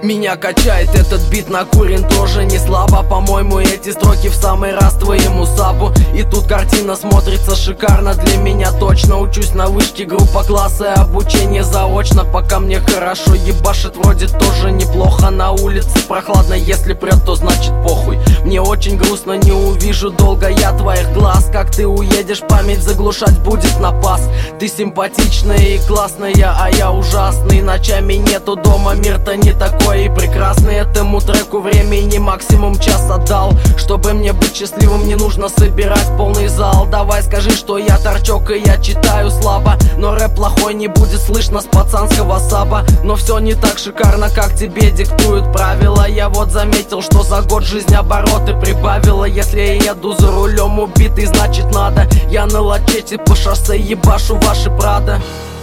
Меня качает этот бит, накурен тоже не слабо. По-моему, эти строки в самый раз твоему сапу. И тут картина смотрится шикарно, для меня точно. Учусь на вышке, группа класса, обучение заочно. Пока мне хорошо ебашит, вроде тоже неплохо. На улице прохладно, если прет, то значит похуй. Мне очень грустно, не увижу долго я твоих глаз. Как ты уедешь, память заглушать будет на пас. Ты симпатичная и классная, а я ужасный. Ночами нету дома, мир-то не такой и прекрасный. Этому треку времени максимум час отдал. Чтобы мне быть счастливым, не нужно собирать полный зал. Давай скажи, что я торчок и я читаю слабо. Но рэп плохой не будет слышно с пацанского саба. Но все не так шикарно, как тебе диктуют правила. Я вот заметил, что за год жизнь обороты прибавила. Если я еду за рулем убитый, значит надо. Я на лачете по шоссе ебашу ваши Прадо.